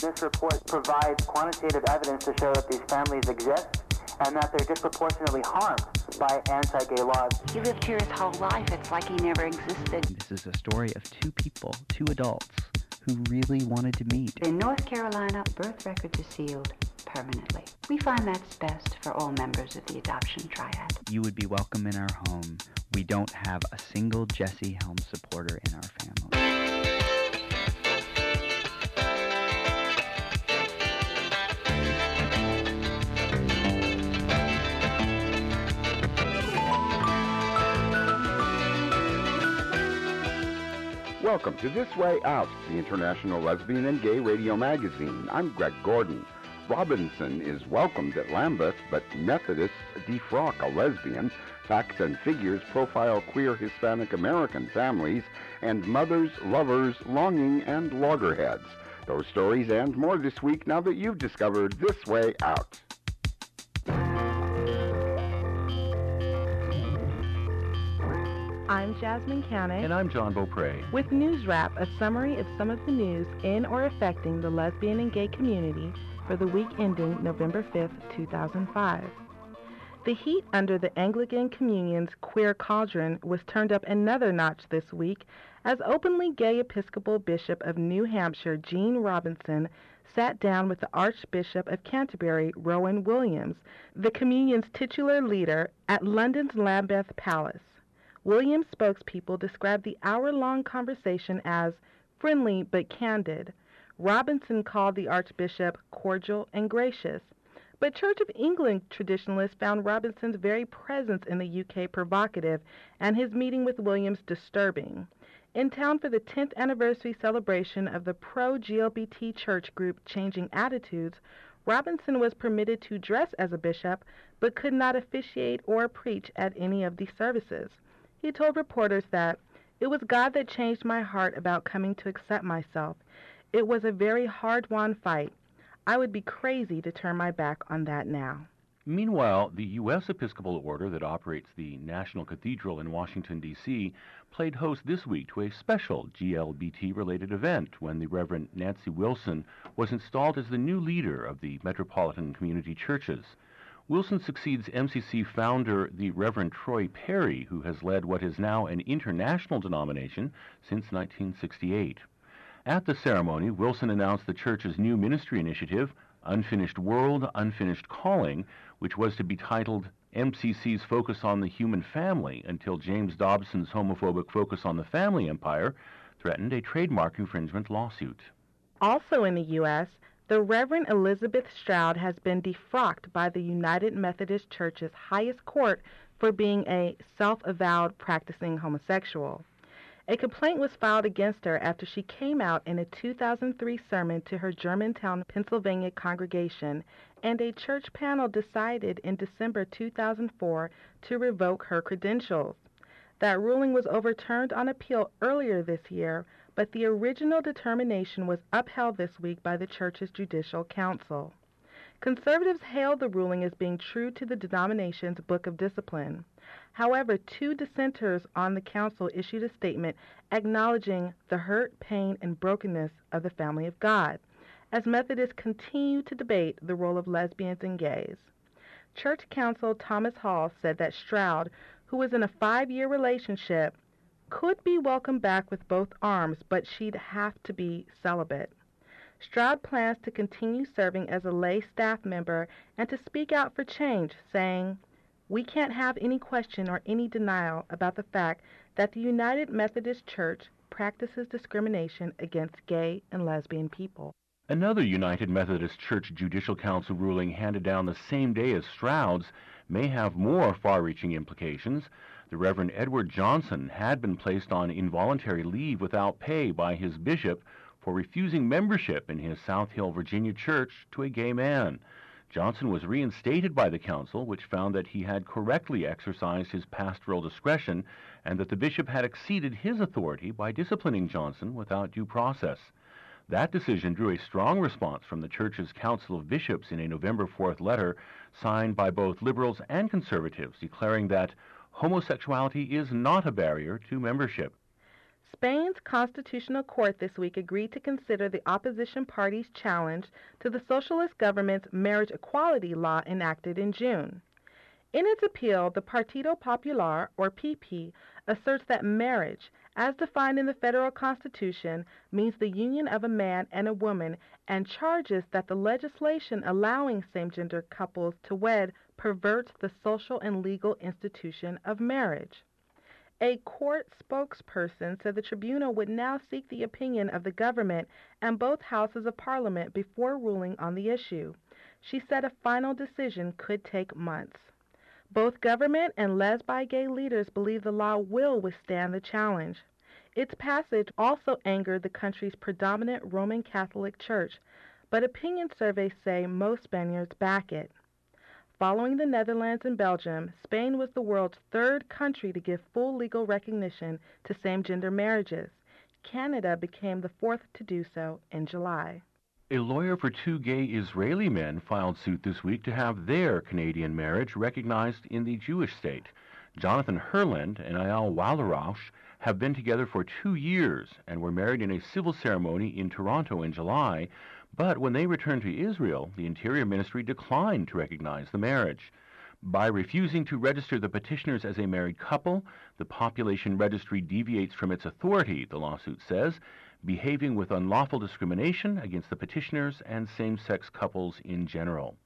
This report provides quantitative evidence to show that these families exist and that they're disproportionately harmed by anti-gay laws. He lived here his whole life. It's like he never existed. This is a story of two people, two adults, who really wanted to meet. In North Carolina, birth records are sealed permanently. We find that's best for all members of the adoption triad. You would be welcome in our home. We don't have a single Jesse Helms supporter in our family. Welcome to This Way Out, the International Lesbian and Gay Radio Magazine. I'm Greg Gordon. Robinson is welcomed at Lambeth, but Methodists defrock a lesbian. Facts and Figures profile queer Hispanic American families, and mothers, lovers, longing, and loggerheads. Those stories and more this week now that you've discovered This Way Out. I'm Jasmine Cannick. And I'm John Beaupre. With News Wrap, a summary of some of the news in or affecting the lesbian and gay community for the week ending November 5th, 2005. The heat under the Anglican Communion's queer cauldron was turned up another notch this week as openly gay Episcopal Bishop of New Hampshire, Gene Robinson, sat down with the Archbishop of Canterbury, Rowan Williams, the Communion's titular leader, at London's Lambeth Palace. Williams' spokespeople described the hour-long conversation as friendly but candid. Robinson called the Archbishop cordial and gracious. But Church of England traditionalists found Robinson's very presence in the UK provocative and his meeting with Williams disturbing. In town for the 10th anniversary celebration of the pro-GLBT church group Changing Attitudes, Robinson was permitted to dress as a bishop but could not officiate or preach at any of the services. He told reporters that, "It was God that changed my heart about coming to accept myself. It was a very hard-won fight. I would be crazy to turn my back on that now." Meanwhile, the U.S. Episcopal Order that operates the National Cathedral in Washington, D.C., played host this week to a special GLBT-related event when the Reverend Nancy Wilson was installed as the new leader of the Metropolitan Community Churches. Wilson succeeds MCC founder, the Reverend Troy Perry, who has led what is now an international denomination since 1968. At the ceremony, Wilson announced the church's new ministry initiative, Unfinished World, Unfinished Calling, which was to be titled MCC's Focus on the Human Family until James Dobson's homophobic Focus on the Family Empire threatened a trademark infringement lawsuit. Also in the U.S., the Reverend Elizabeth Stroud has been defrocked by the United Methodist Church's highest court for being a self-avowed practicing homosexual. A complaint was filed against her after she came out in a 2003 sermon to her Germantown, Pennsylvania congregation, and a church panel decided in December 2004 to revoke her credentials. That ruling was overturned on appeal earlier this year, but the original determination was upheld this week by the church's Judicial Council. Conservatives hailed the ruling as being true to the denomination's Book of Discipline. However, two dissenters on the council issued a statement acknowledging the hurt, pain, and brokenness of the family of God, as Methodists continue to debate the role of lesbians and gays. Church counsel Thomas Hall said that Stroud, who was in a 5-year relationship, could be welcomed back with both arms, but she'd have to be celibate. Stroud plans to continue serving as a lay staff member and to speak out for change, saying, "We can't have any question or any denial about the fact that the United Methodist Church practices discrimination against gay and lesbian people." Another United Methodist Church Judicial Council ruling handed down the same day as Stroud's may have more far-reaching implications. The Reverend Edward Johnson had been placed on involuntary leave without pay by his bishop for refusing membership in his South Hill, Virginia church to a gay man. Johnson was reinstated by the council, which found that he had correctly exercised his pastoral discretion and that the bishop had exceeded his authority by disciplining Johnson without due process. That decision drew a strong response from the church's Council of Bishops in a November 4th letter signed by both liberals and conservatives, declaring that homosexuality is not a barrier to membership. Spain's Constitutional Court this week agreed to consider the opposition party's challenge to the socialist government's marriage equality law enacted in June. In its appeal, the Partido Popular, or PP, asserts that marriage, as defined in the federal constitution, means the union of a man and a woman, and charges that the legislation allowing same-gender couples to wed perverts the social and legal institution of marriage. A court spokesperson said the tribunal would now seek the opinion of the government and both houses of parliament before ruling on the issue. She said a final decision could take months. Both government and lesbi-gay leaders believe the law will withstand the challenge. Its passage also angered the country's predominant Roman Catholic Church, but opinion surveys say most Spaniards back it. Following the Netherlands and Belgium, Spain was the world's third country to give full legal recognition to same-gender marriages. Canada became the fourth to do so in July. A lawyer for two gay Israeli men filed suit this week to have their Canadian marriage recognized in the Jewish state. Jonathan Herland and Ayal Wallerausch have been together for 2 years and were married in a civil ceremony in Toronto in July, but when they returned to Israel, the Interior Ministry declined to recognize the marriage. By refusing to register the petitioners as a married couple, the population registry deviates from its authority, the lawsuit says, behaving with unlawful discrimination against the petitioners and same-sex couples in general.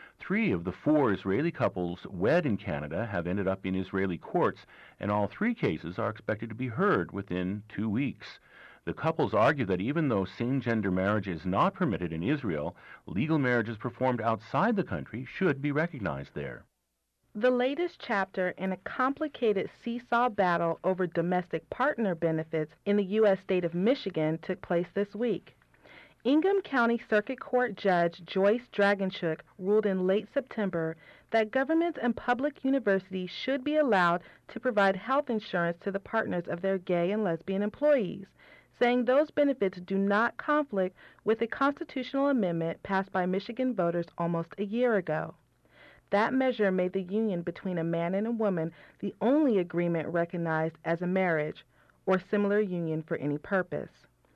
3 of the 4 Israeli couples wed in Canada have ended up in Israeli courts, and all 3 cases are expected to be heard within 2 weeks. The couples argue that even though same-gender marriage is not permitted in Israel, legal marriages performed outside the country should be recognized there. The latest chapter in a complicated seesaw battle over domestic partner benefits in the U.S. state of Michigan took place this week. Ingham County Circuit Court Judge Joyce Dragonchuk ruled in late September that governments and public universities should be allowed to provide health insurance to the partners of their gay and lesbian employees, saying those benefits do not conflict with a constitutional amendment passed by Michigan voters almost a year ago. That measure made the union between a man and a woman the only agreement recognized as a marriage or similar union for any purpose.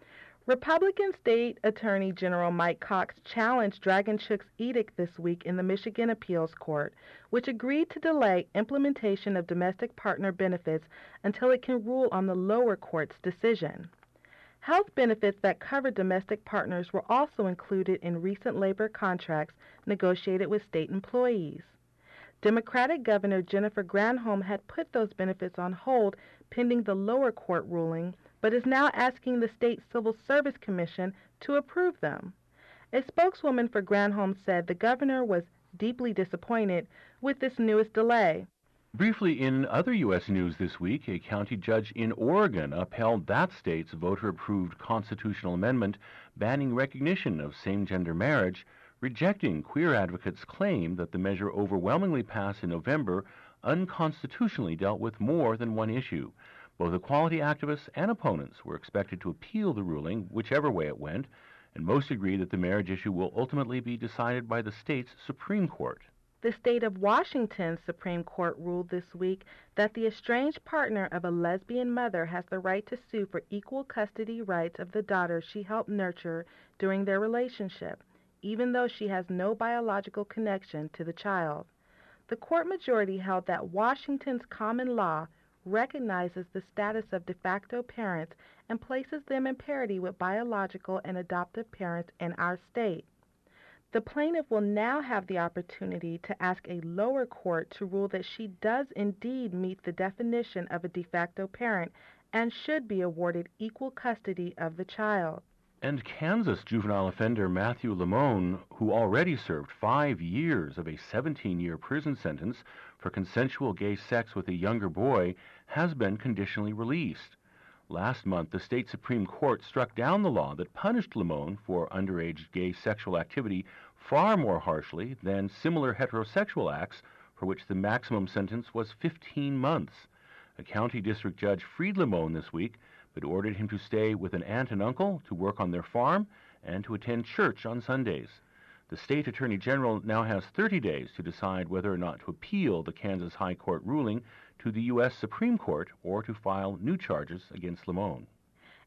Republican State Attorney General Mike Cox challenged Dragonchuk's edict this week in the Michigan Appeals Court, which agreed to delay implementation of domestic partner benefits until it can rule on the lower court's decision. Health benefits that cover domestic partners were also included in recent labor contracts negotiated with state employees. Democratic Governor Jennifer Granholm had put those benefits on hold pending the lower court ruling, but is now asking the state Civil Service Commission to approve them. A spokeswoman for Granholm said the governor was deeply disappointed with this newest delay. Briefly, in other U.S. news this week, a county judge in Oregon upheld that state's voter-approved constitutional amendment banning recognition of same-gender marriage, rejecting queer advocates' claim that the measure overwhelmingly passed in November unconstitutionally dealt with more than one issue. Both equality activists and opponents were expected to appeal the ruling whichever way it went, and most agree that the marriage issue will ultimately be decided by the state's Supreme Court. The state of Washington's Supreme Court ruled this week that the estranged partner of a lesbian mother has the right to sue for equal custody rights of the daughter she helped nurture during their relationship, even though she has no biological connection to the child. The court majority held that Washington's common law recognizes the status of de facto parents and places them in parity with biological and adoptive parents in our state. The plaintiff will now have the opportunity to ask a lower court to rule that she does indeed meet the definition of a de facto parent and should be awarded equal custody of the child. And Kansas juvenile offender Matthew Lamone, who already served 5 years of a 17-year prison sentence for consensual gay sex with a younger boy, has been conditionally released. Last month, the state Supreme Court struck down the law that punished Lamone for underage gay sexual activity far more harshly than similar heterosexual acts for which the maximum sentence was 15 months. A county district judge freed Lamone this week, but ordered him to stay with an aunt and uncle, to work on their farm, and to attend church on Sundays. The state attorney general now has 30 days to decide whether or not to appeal the Kansas High Court ruling to the U.S. Supreme Court or to file new charges against Lamone.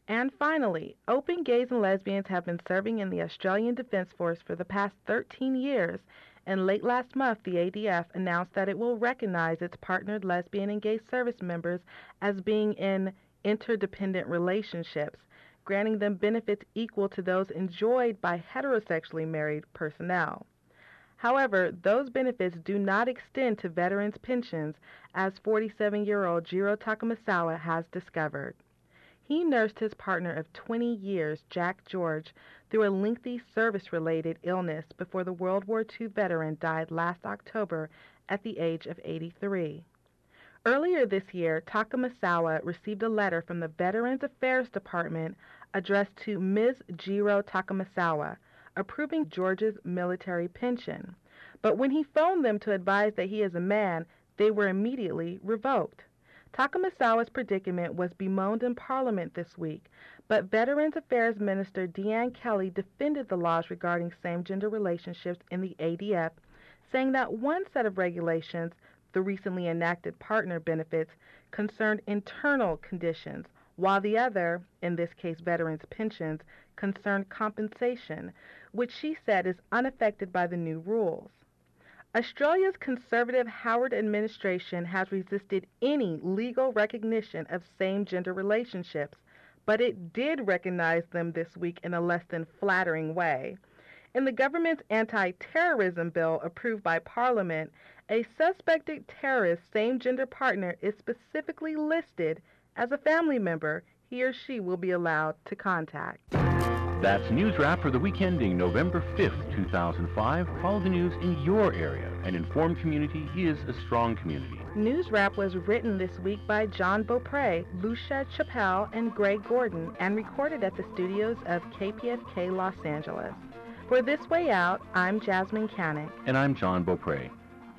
And finally, open gays and lesbians have been serving in the Australian Defence Force for the past 13 years, and late last month the ADF announced that it will recognize its partnered lesbian and gay service members as being in interdependent relationships, granting them benefits equal to those enjoyed by heterosexually married personnel. However, those benefits do not extend to veterans' pensions, as 47-year-old Jiro Takamasawa has discovered. He nursed his partner of 20 years, Jack George, through a lengthy service-related illness before the World War II veteran died last October at the age of 83. Earlier this year, Takamasawa received a letter from the Veterans Affairs Department addressed to Ms. Jiro Takamasawa, approving George's military pension. But when he phoned them to advise that he is a man, they were immediately revoked. Takamasawa's predicament was bemoaned in Parliament this week, but Veterans Affairs Minister Deanne Kelly defended the laws regarding same-gender relationships in the ADF, saying that one set of regulations, the recently enacted partner benefits, concerned internal conditions, while the other, in this case veterans' pensions, concerned compensation, which she said is unaffected by the new rules. Australia's Conservative Howard administration has resisted any legal recognition of same-gender relationships, but it did recognize them this week in a less than flattering way. In the government's anti-terrorism bill approved by Parliament, a suspected terrorist same-gender partner is specifically listed as a family member he or she will be allowed to contact. That's News Wrap for the week ending November 5th, 2005. Follow the news in your area. An informed community is a strong community. News Wrap was written this week by John Beaupre, Lucia Chappelle, and Greg Gordon, and recorded at the studios of KPFK Los Angeles. For This Way Out, I'm Jasmine Canick. And I'm John Beaupre.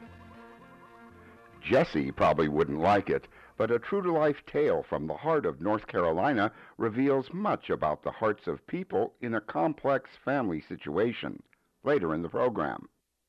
Jesse probably wouldn't like it, but a true-to-life tale from the heart of North Carolina reveals much about the hearts of people in a complex family situation. Later in the program.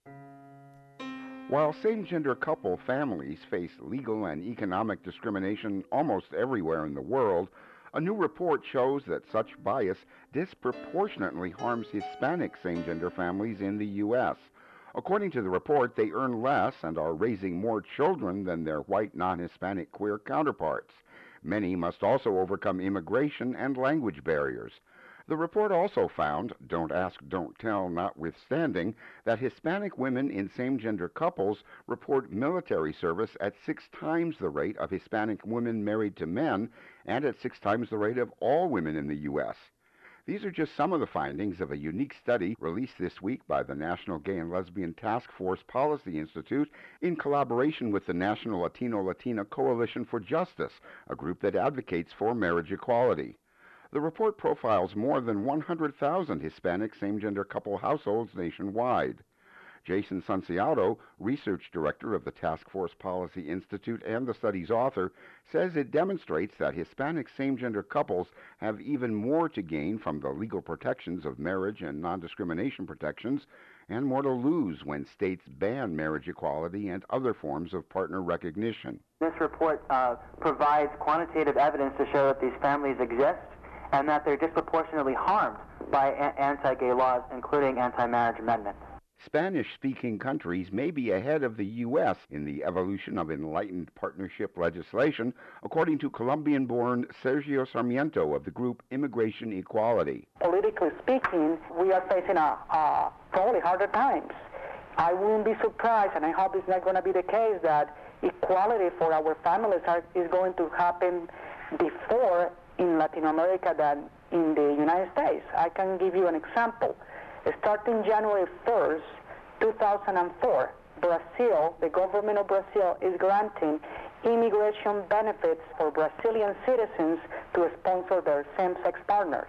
While same-gender couple families face legal and economic discrimination almost everywhere in the world, a new report shows that such bias disproportionately harms Hispanic same-gender families in the U.S. According to the report, they earn less and are raising more children than their white non-Hispanic queer counterparts. Many must also overcome immigration and language barriers. The report also found, don't ask, don't tell notwithstanding, that Hispanic women in same-gender couples report military service at 6 times the rate of Hispanic women married to men and at 6 times the rate of all women in the U.S. These are just some of the findings of a unique study released this week by the National Gay and Lesbian Task Force Policy Institute in collaboration with the National Latino-Latina Coalition for Justice, a group that advocates for marriage equality. The report profiles more than 100,000 Hispanic same-gender couple households nationwide. Jason Sunciato, research director of the Task Force Policy Institute and the study's author, says it demonstrates that Hispanic same-gender couples have even more to gain from the legal protections of marriage and non-discrimination protections, and more to lose when states ban marriage equality and other forms of partner recognition. This report provides quantitative evidence to show that these families exist and that they're disproportionately harmed by anti-gay laws, including anti-marriage amendments. Spanish-speaking countries may be ahead of the U.S. in the evolution of enlightened partnership legislation, according to Colombian-born Sergio Sarmiento of the group Immigration Equality. Politically speaking, we are facing probably harder times. I wouldn't be surprised, and I hope it's not going to be the case, that equality for our families is going to happen before in Latin America than in the United States. I can give you an example. Starting January 1st, 2004, Brazil, the government of Brazil, is granting immigration benefits for Brazilian citizens to sponsor their same-sex partners.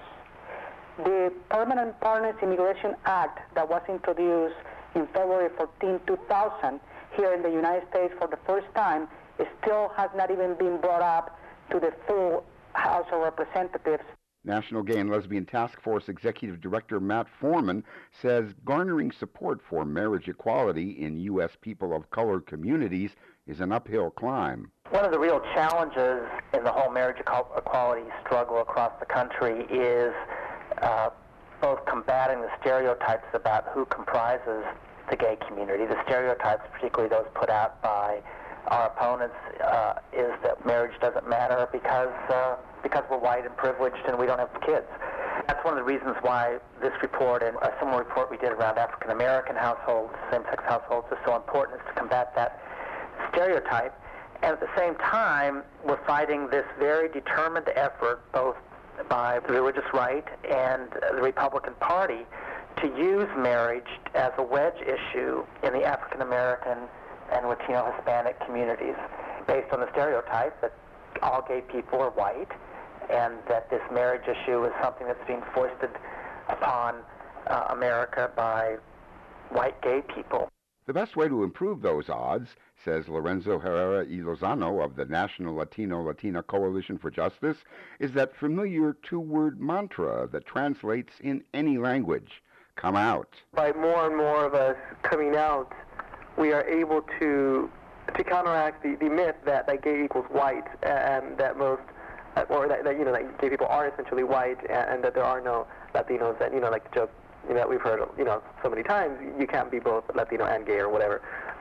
The Permanent Partners Immigration Act that was introduced in February 14, 2000, here in the United States for the first time, still has not even been brought up to the full House of Representatives. National Gay and Lesbian Task Force Executive Director Matt Foreman says garnering support for marriage equality in U.S. people of color communities is an uphill climb. One of the real challenges in the whole marriage equality struggle across the country is both combating the stereotypes about who comprises the gay community. The stereotypes, particularly those put out by our opponents, is that marriage doesn't matter because we're white and privileged and we don't have kids. That's one of the reasons why this report and a similar report we did around African American households, same-sex households, is so important, is to combat that stereotype. And at the same time, we're fighting this very determined effort, both by the religious right and the Republican Party, to use marriage as a wedge issue in the African American and Latino Hispanic communities, based on the stereotype that all gay people are white, and that this marriage issue is something that's being foisted upon America by white gay people. The best way to improve those odds, says Lorenzo Herrera y Lozano of the National Latino-Latina Coalition for Justice, is that familiar two-word mantra that translates in any language: come out. By more and more of us coming out, we are able to counteract the myth that gay equals white, and that most, or that gay people are essentially white, and that there are no Latinos, that, like the joke that we've heard, so many times, you can't be both Latino and gay or whatever.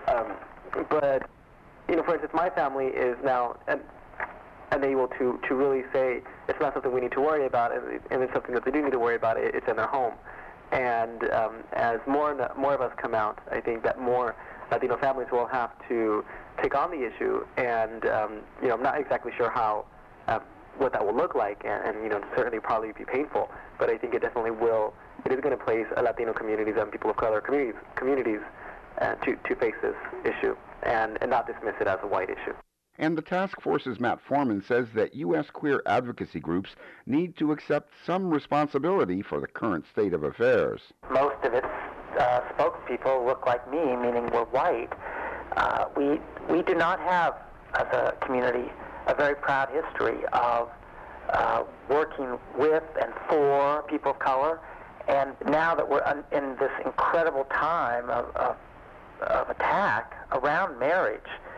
But, for instance, my family is now unable to really say it's not something we need to worry about, and it's something that they do need to worry about. It's in their home. And as more of us come out, I think that more Latino families will have to take on the issue, and I'm not exactly sure how, what that will look like, and certainly probably be painful, but I think it definitely will. It is going to place Latino communities and people of color communities to face this issue and not dismiss it as a white issue. And the task force's Matt Foreman says that U.S. queer advocacy groups need to accept some responsibility for the current state of affairs. Most of its spokespeople look like me, meaning we're white. We do not have, as a community, a very proud history of working with and for people of color. And now that we're in this incredible time of attack around marriage,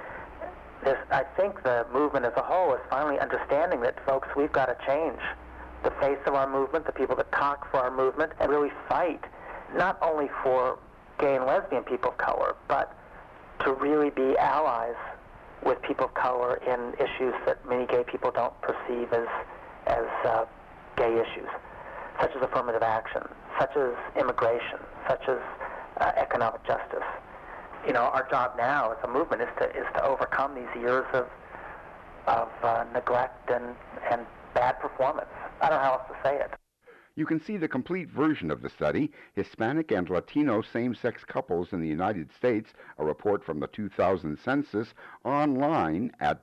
I think the movement as a whole is finally understanding that, folks, we've got to change the face of our movement, the people that talk for our movement, and really fight not only for gay and lesbian people of color, but to really be allies with people of color in issues that many gay people don't perceive as gay issues, such as affirmative action, such as immigration, such as economic justice. Our job now as a movement is to overcome these years of neglect and bad performance. I don't know how else to say it. You can see the complete version of the study, Hispanic and Latino Same-Sex Couples in the United States, a report from the 2000 census, online at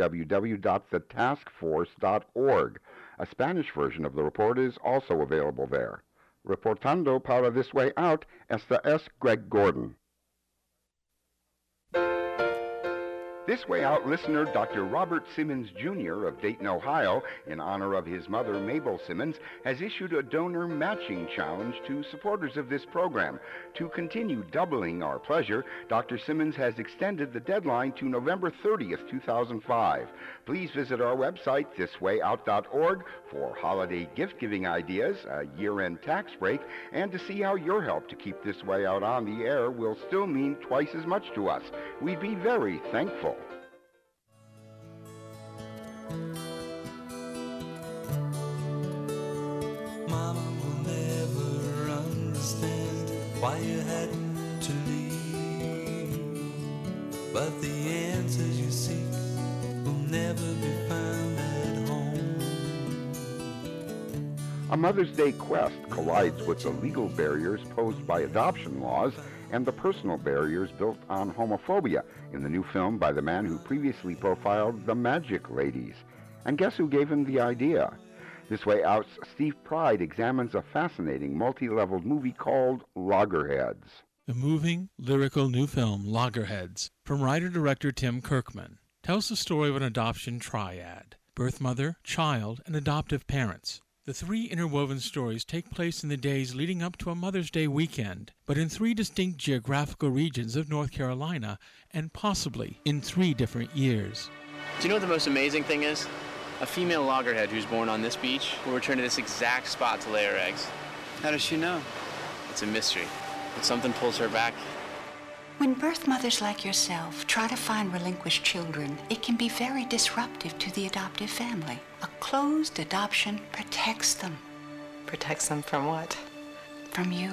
www.thetaskforce.org. A Spanish version of the report is also available there. Reportando para This Way Out, esta es Greg Gordon. This Way Out listener, Dr. Robert Simmons, Jr. of Dayton, Ohio, in honor of his mother, Mabel Simmons, has issued a donor matching challenge to supporters of this program. To continue doubling our pleasure, Dr. Simmons has extended the deadline to November 30th, 2005. Please visit our website, thiswayout.org, for holiday gift-giving ideas, a year-end tax break, and to see how your help to keep This Way Out on the air will still mean twice as much to us. We'd be very thankful. Mama will never understand why you had to leave, but the answers you seek will never be found at home. A Mother's Day quest collides with the legal barriers posed by adoption laws and the personal barriers built on homophobia in the new film by the man who previously profiled the Magic Ladies. And guess who gave him the idea? This Way Out's Steve Pride examines a fascinating multi-leveled movie called Loggerheads. The moving, lyrical new film Loggerheads, from writer-director Tim Kirkman, tells the story of an adoption triad: birth mother, child, and adoptive parents. The 3 interwoven stories take place in the days leading up to a Mother's Day weekend, but in 3 distinct geographical regions of North Carolina, and possibly in 3 different years. Do you know what the most amazing thing is? A female loggerhead who's born on this beach will return to this exact spot to lay her eggs. How does she know? It's a mystery, but something pulls her back. When birth mothers like yourself try to find relinquished children, it can be very disruptive to the adoptive family. A closed adoption protects them. Protects them from what? From you.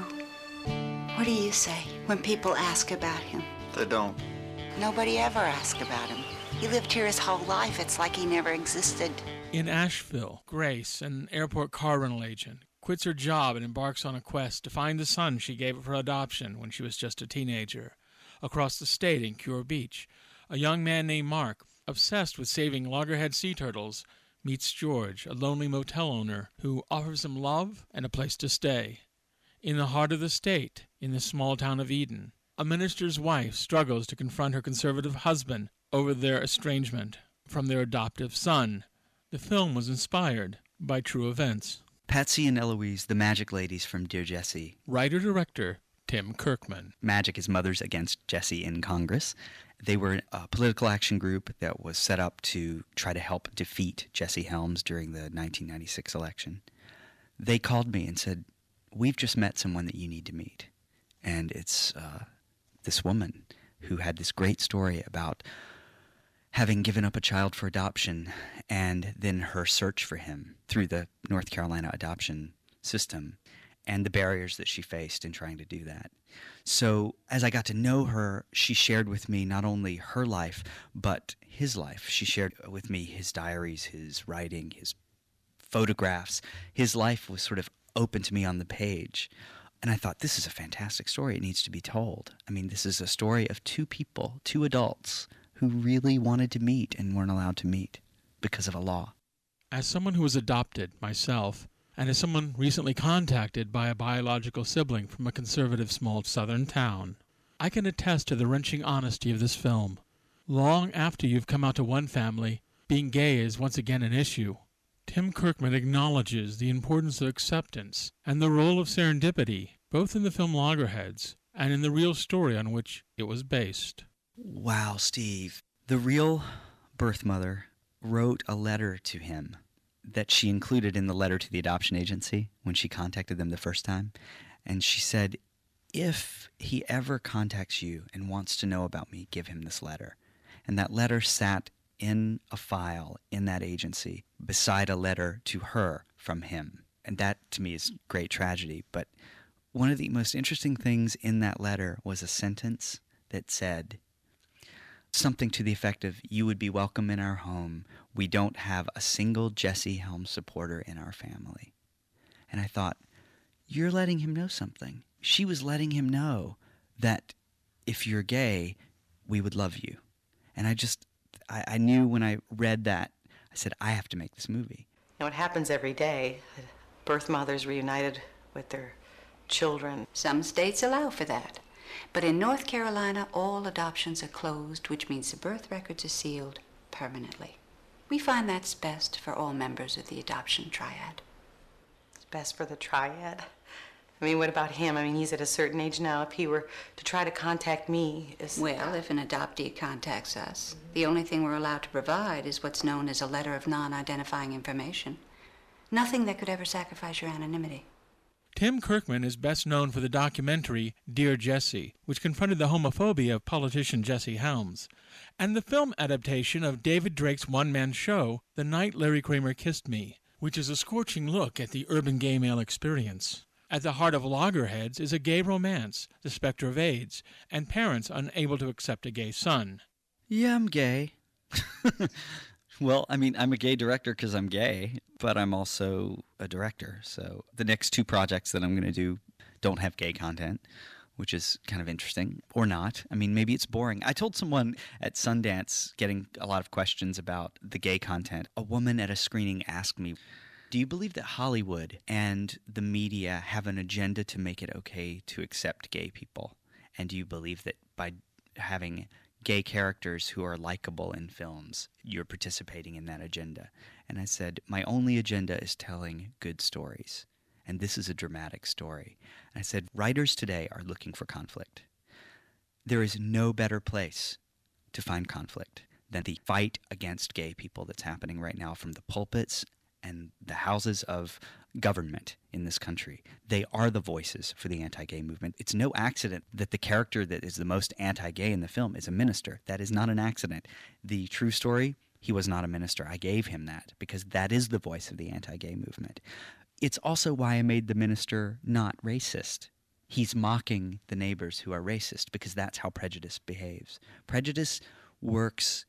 What do you say when people ask about him? They don't. Nobody ever asks about him. He lived here his whole life. It's like he never existed. In Asheville, Grace, an airport car rental agent, quits her job and embarks on a quest to find the son she gave up for adoption when she was just a teenager. Across the state in Cure Beach, a young man named Mark, obsessed with saving loggerhead sea turtles, meets George, a lonely motel owner who offers him love and a place to stay. In the heart of the state, in the small town of Eden, a minister's wife struggles to confront her conservative husband over their estrangement from their adoptive son. The film was inspired by true events. Patsy and Eloise, the Magic Ladies from Dear Jessie. Writer-director Tim Kirkman. Magic is Mothers Against Jessie in Congress. They were a political action group that was set up to try to help defeat Jesse Helms during the 1996 election. They called me and said, "We've just met someone that you need to meet." And it's this woman who had this great story about having given up a child for adoption and then her search for him through the North Carolina adoption system and the barriers that she faced in trying to do that. So as I got to know her, she shared with me not only her life, but his life. She shared with me his diaries, his writing, his photographs. His life was sort of open to me on the page. And I thought, this is a fantastic story. It needs to be told. I mean, this is a story of 2 people, 2 adults, who really wanted to meet and weren't allowed to meet because of a law. As someone who was adopted myself, and as someone recently contacted by a biological sibling from a conservative small southern town, I can attest to the wrenching honesty of this film. Long after you've come out to one family, being gay is once again an issue. Tim Kirkman acknowledges the importance of acceptance and the role of serendipity, both in the film Loggerheads and in the real story on which it was based. Wow, Steve. The real birth mother wrote a letter to him that she included in the letter to the adoption agency when she contacted them the first time. And she said, if he ever contacts you and wants to know about me, give him this letter. And that letter sat in a file in that agency beside a letter to her from him. And that, to me, is great tragedy. But one of the most interesting things in that letter was a sentence that said something to the effect of, "You would be welcome in our home. We don't have a single Jesse Helms supporter in our family." And I thought, you're letting him know something. She was letting him know that if you're gay, we would love you. And I knew when I read that, I said, I have to make this movie. You know, it happens every day. Birth mothers reunited with their children. Some states allow for that. But in North Carolina, all adoptions are closed, which means the birth records are sealed permanently. We find that's best for all members of the adoption triad. It's best for the triad. I mean, what about him? I mean, he's at a certain age now. If he were to try to contact me... Well, if an adoptee contacts us, the only thing we're allowed to provide is what's known as a letter of non-identifying information. Nothing that could ever sacrifice your anonymity. Tim Kirkman is best known for the documentary Dear Jessie, which confronted the homophobia of politician Jesse Helms, and the film adaptation of David Drake's one-man show, The Night Larry Kramer Kissed Me, which is a scorching look at the urban gay male experience. At the heart of Loggerheads is a gay romance, the specter of AIDS, and parents unable to accept a gay son. Yeah, I'm gay. Well, I mean, I'm a gay director because I'm gay, but I'm also a director. So the next 2 projects that I'm going to do don't have gay content, which is kind of interesting, or not. I mean, maybe it's boring. I told someone at Sundance, getting a lot of questions about the gay content, a woman at a screening asked me, do you believe that Hollywood and the media have an agenda to make it okay to accept gay people? And do you believe that by having gay characters who are likable in films, you're participating in that agenda. And I said, my only agenda is telling good stories. And this is a dramatic story. And I said, writers today are looking for conflict. There is no better place to find conflict than the fight against gay people that's happening right now from the pulpits and the houses of government in this country. They are the voices for the anti-gay movement. It's no accident that the character that is the most anti-gay in the film is a minister. That is not an accident. The true story, he was not a minister. I gave him that because that is the voice of the anti-gay movement. It's also why I made the minister not racist. He's mocking the neighbors who are racist because that's how prejudice behaves. Prejudice works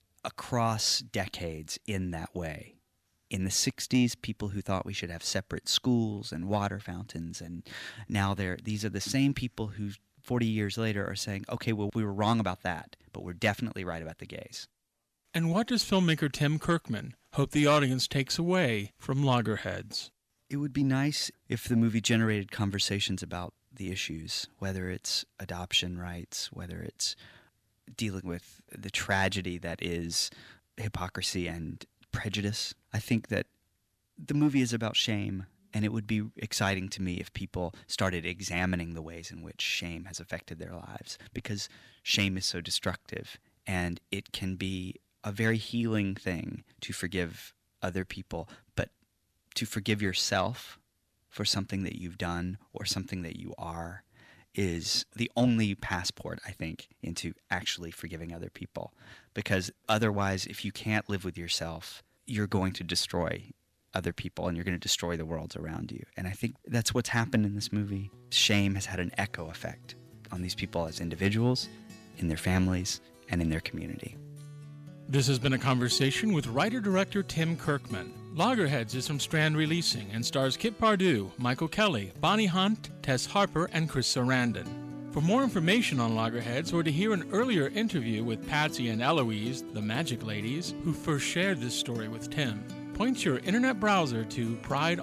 across decades in that way. In the 60s, people who thought we should have separate schools and water fountains, and now these are the same people who 40 years later are saying, okay, well, we were wrong about that, but we're definitely right about the gays. And what does filmmaker Tim Kirkman hope the audience takes away from Loggerheads? It would be nice if the movie generated conversations about the issues, whether it's adoption rights, whether it's dealing with the tragedy that is hypocrisy and prejudice. I think that the movie is about shame, and it would be exciting to me if people started examining the ways in which shame has affected their lives, because shame is so destructive, and it can be a very healing thing to forgive other people, but to forgive yourself for something that you've done or something that you are is the only passport, I think, into actually forgiving other people. Because otherwise, if you can't live with yourself, you're going to destroy other people and you're going to destroy the worlds around you. And I think that's what's happened in this movie. Shame has had an echo effect on these people as individuals, in their families, and in their community. This has been a conversation with writer-director Tim Kirkman. Loggerheads is from Strand Releasing and stars Kip Pardue, Michael Kelly, Bonnie Hunt, Tess Harper, and Chris Sarandon. For more information on Loggerheads or to hear an earlier interview with Patsy and Eloise, the Magic Ladies, who first shared this story with Tim, point your internet browser to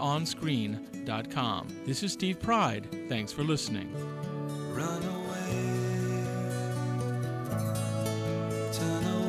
prideonscreen.com. This is Steve Pride. Thanks for listening. Run away, turn away.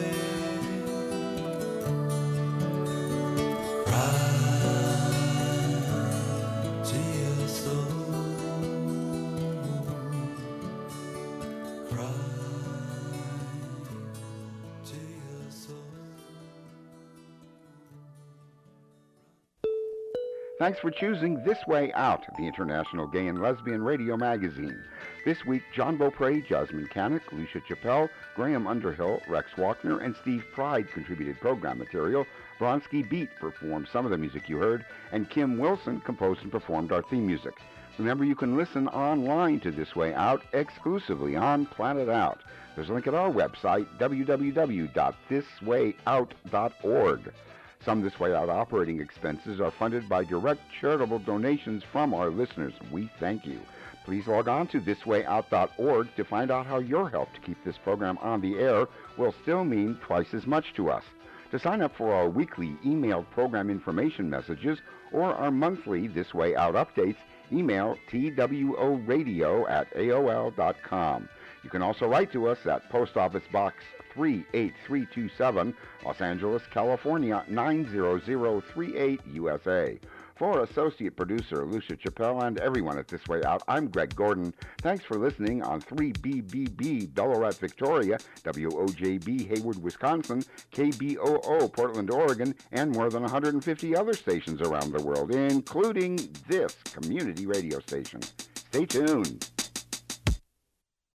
Thanks for choosing This Way Out, the International Gay and Lesbian Radio Magazine. This week, John Beaupre, Jasmine Canick, Lucia Chappelle, Graham Underhill, Rex Walkner, and Steve Pride contributed program material. Bronski Beat performed some of the music you heard, and Kim Wilson composed and performed our theme music. Remember, you can listen online to This Way Out exclusively on Planet Out. There's a link at our website, www.thiswayout.org. Some This Way Out operating expenses are funded by direct charitable donations from our listeners. We thank you. Please log on to thiswayout.org to find out how your help to keep this program on the air will still mean twice as much to us. To sign up for our weekly emailed program information messages or our monthly This Way Out updates, email tworadio@aol.com. You can also write to us at Post Office Box 38327, Los Angeles, California, 90038, USA. For Associate Producer Lucia Chappelle and everyone at This Way Out, I'm Greg Gordon. Thanks for listening on 3BBB Ballarat, Victoria, WOJB Hayward, Wisconsin, KBOO Portland, Oregon, and more than 150 other stations around the world, including this community radio station. Stay tuned.